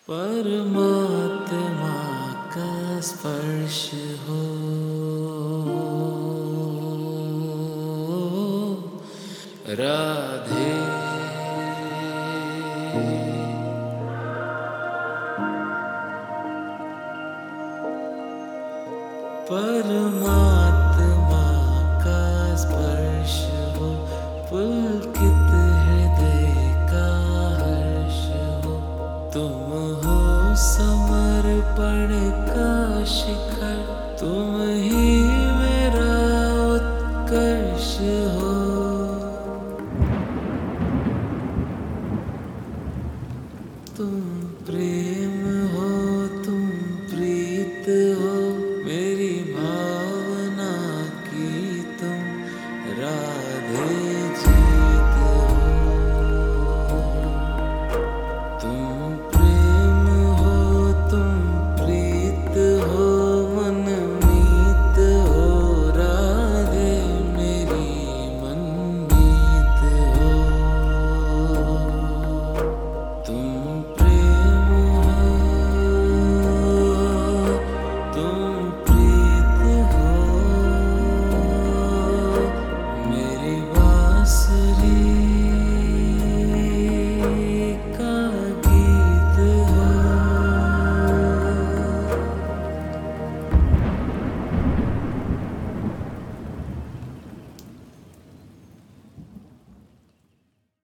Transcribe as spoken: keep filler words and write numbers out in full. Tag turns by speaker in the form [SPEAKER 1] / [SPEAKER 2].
[SPEAKER 1] परमात्मा का स्पर्श हो, राधे। परमात्मा का स्पर्श हो, पुलकित हृदय का हर्ष हो। तुम हो समर्पण का शिखर, तुम ही मेरा उत्कर्ष हो। तुम प्रेम